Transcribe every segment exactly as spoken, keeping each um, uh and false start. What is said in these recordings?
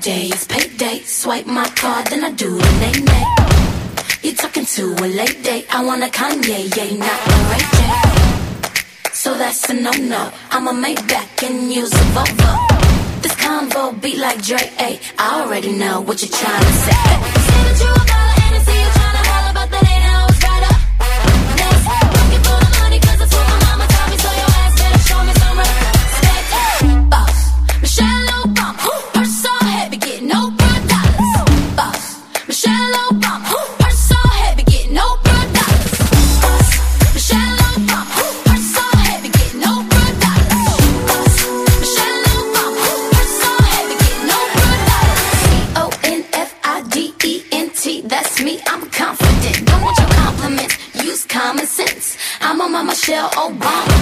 J, it's payday. Swipe my card, then I do the nay-nay. You're talking to a late date. I want a Kanye, yeah, not a Ray J. So that's a no-no. I'ma make back and use a Volvo. This convo beat like Dre, ayy. I already know what you're trying to say. Say that you a baller and I see you trying to holler, but that ain't how it's right up. Next, looking for the money, cause that's what my mama taught me. So your ass better show me some respect. Boss, Michelle Obama, purse so heavy, getting no broad dollars. Boss, Michelle Obama, purse so heavy, getting no broad dollars. Boss, Michelle Obama, purse so heavy, getting no broad dollars. Boss, Michelle Obama, purse so heavy, getting no broad dollars. C O N F I D E N T, that's me, I'm confident. Don't want your compliments, use common sense. I'm on my Michelle Obama.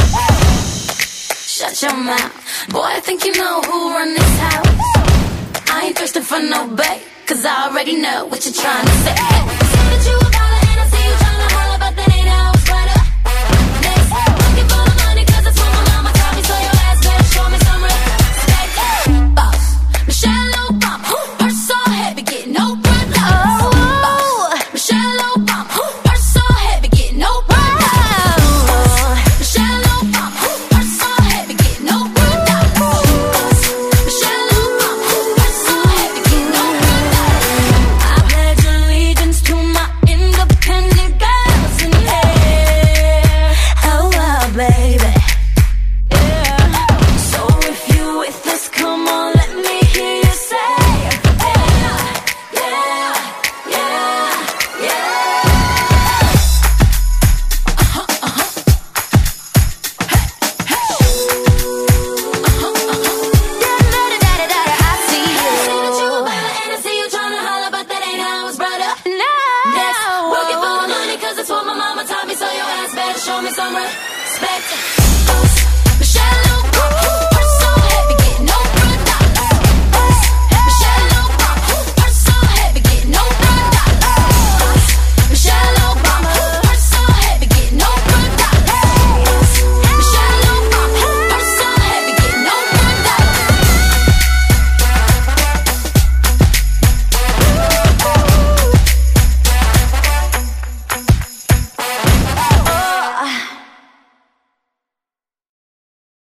Shut your mouth, boy, I think you know who run this house. I ain't thirsting for no bait, cause I already know what you're trying to say. Say that you a baller and I see you trying to holler, but that ain't how it's right up. Next, looking for the money, cause that's what my mama taught me. So your ass better show me some respect. Boss, Michelle Obama, purse so heavy, getting no broad dollars. Boss, Michelle Obama, purse so heavy, getting no broad dollars. Boss, Michelle Obama, purse so heavy, getting no broad dollars. Boss, Michelle Obama, purse so heavy, getting no broad dollars. I pledge allegiance to my independent girls in here. Oh, wow, baby. Yeah. So if you with this, come on, let me hear you say, yeah, yeah, yeah, yeah. Uh-huh, uh-huh. Hey, hey. Uh-huh, uh-huh. Da-da-da-da-da-da, I see you. Say that you a baller and I see you tryna holler, but that ain't how it's brought up. No. Next, working for the money, cause that's what my mama taught me. So your ass better show me some respect. Boss, Michelle